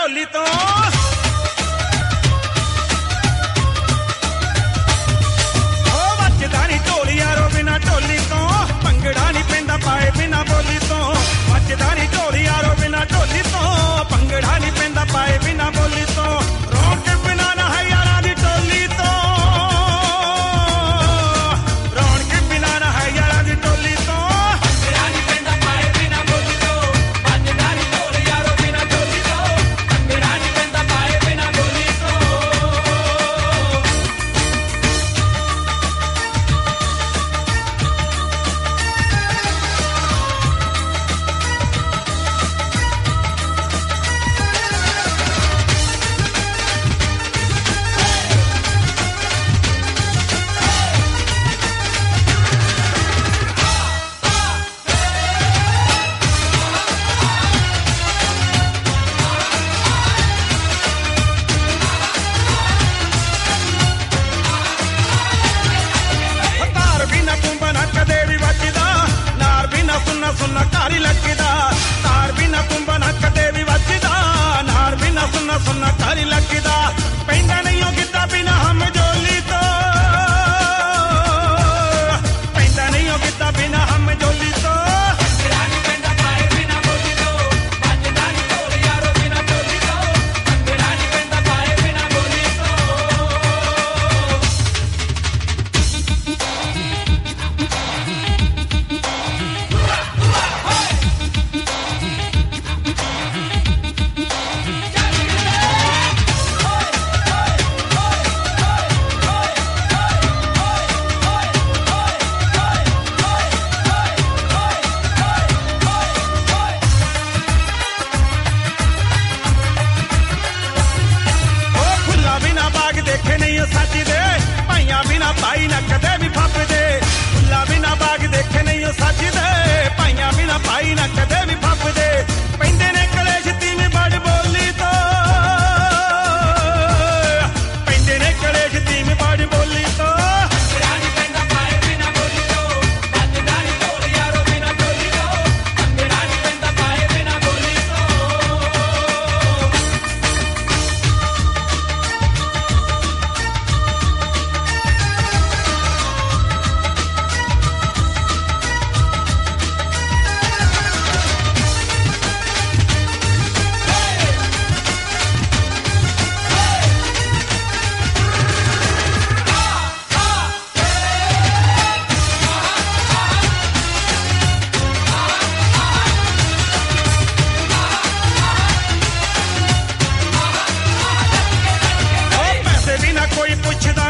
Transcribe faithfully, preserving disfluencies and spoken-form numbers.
ਢੋਲੀ ਤੋਂ। ਉਹ ਵੱਜਦਾ ਨੀ ਢੋਲ ਯਾਰੋ ਬਿਨਾ ਢੋਲੀ ਤੋਂ, ਭੰਗੜਾ ਨੀ ਪੈਂਦਾ ਪਾਏ ਬਿਨਾ ਬੋਲੀ ਤੋਂ। ਵੱਜਦਾ ਨੀ ਢੋਲ ਯਾਰੋ ਬਿਨਾ ਢੋਲੀ ਤੋਂ, ਭੰਗੜਾ ਨੀ ਪੈਂਦਾ ਪਾਏ ਬਿਨਾ ਬੋਲੀ ਤੋਂ। ਰੌਣਕ ਬਿਨਾ ਨਾ ਹੈ ਯਾਰਾਂ ਦੀ ਟੋਲੀ ਤੋਂ, ਰੌਣਕ ਬਿਨਾ ਨਾ ਹੈ ਯਾਰਾਂ ਦੀ ਟੋਲੀ ਤੋਂ। ਭੰਗੜਾ ਨੀ ਪੈਂਦਾ ਪਾਏ ਬਿਨਾ ਬੋਲੀ ਤੋਂ, ਵੱਜਦਾ ਨੀ ਢੋਲ ਯਾਰੋ ਬਿਨਾ ਢੋਲੀ ਤੋਂ, ਭੰਗੜਾ ਨੀ ਪੈਂਦਾ ਪਾਏ ਬਿਨਾ ਬੋਲੀ ਤੋਂ। ਤਾਰ ਬਿਨਾ ਕੁੰਭਾ ਨਾ ਕਦੇ ਵੀ ਵੱਜਦਾ, ਨਾਰ ਬਿਨਾ ਸੁੰਨਾ ਸੁੰਨਾ ਘਰ ਹੀ ਲੱਗਦਾ। ਤਾਰ ਬਿਨਾ ਕੁੰਭਾ ਨਾ ਕਦੇ ਵੀ ਵੱਜਦਾ, ਨਾਰ ਬਿਨਾ ਸੁੰਨਾ ਸੁੰਨਾ ਘਰ ਹੀ ਲੱਗਦਾ। ਪੈਂਦਾ ਨਹੀਂ ਉਹ ਗਿੱਧਾ ਬਿਨਾ ਹਮ ਜੋਲੀ ਤੋਂ, ਪੈਂਦਾ ਨਹੀਂ ਉਹ ਗਿੱਧਾ ਬਿਨਾ ਹਮ ਜੋਲੀ ਤੋਂ। ਭੰਗੜਾ ਨੀ ਪੈਂਦਾ ਪਾਏ ਬਿਨਾ ਬੋਲੀ ਤੋਂ, ਵੱਜਦਾ ਨੀ ਢੋਲ ਯਾਰੋ ਬਿਨਾ ਢੋਲੀ ਤੋਂ, ਭੰਗੜਾ ਨੀ ਪੈਂਦਾ ਪਾਏ ਬਿਨਾ ਬੋਲੀ ਤੋਂ। ਉਹ ਫੁੱਲਾਂ ਬਿਨਾ ਬਾਗ ਦੇਖੇ ਨਹੀਂ ਉਹ ਸੱਜਦੇ, ਭਾਈਆਂ ਬਿਨਾ ਭਾਈ ਨਾ ਕਦੇ ਵੀ ਫੱਬਦੇ। ਫੁੱਲਾਂ ਬਿਨਾ ਬਾਗ ਦੇਖੇ ਨਹੀਂ ਉਹ ਸੱਜਦੇ, ਭਾਈਆਂ ਬਿਨਾ ਭਾਈ ਨਾ ਕਦੇ ਵੀ ਫੱਬਦੇ। ਪੈਂਦੇ ਨੇ ਕਲੇਸ਼ ਤੀਵੀਂ ਬੜ ਬੋਲੀ ਤੋਂ, ਪੈਂਦੇ ਨੇ ਕਲੇਸ਼ ਤੀਵੀਂ ਬੜ ਬੋਲੀ ਤੋਂ। ਭੰਗੜਾ ਨੀ ਪੈਂਦਾ ਪਾਏ ਬਿਨਾ ਬੋਲੀ ਤੋਂ, ਵੱਜਦਾ ਨੀ ਢੋਲ ਯਾਰੋ ਬਿਨਾ ਢੋਲੀ ਤੋਂ, ਭੰਗੜਾ ਨੀ ਪੈਂਦਾ ਪਾਏ ਬਿਨਾ ਬੋਲੀ ਤੋਂ। ਉਹ ਪੈਸੇ ਬਿਨਾ ਕੋਈ ਪੁੱਛਦਾ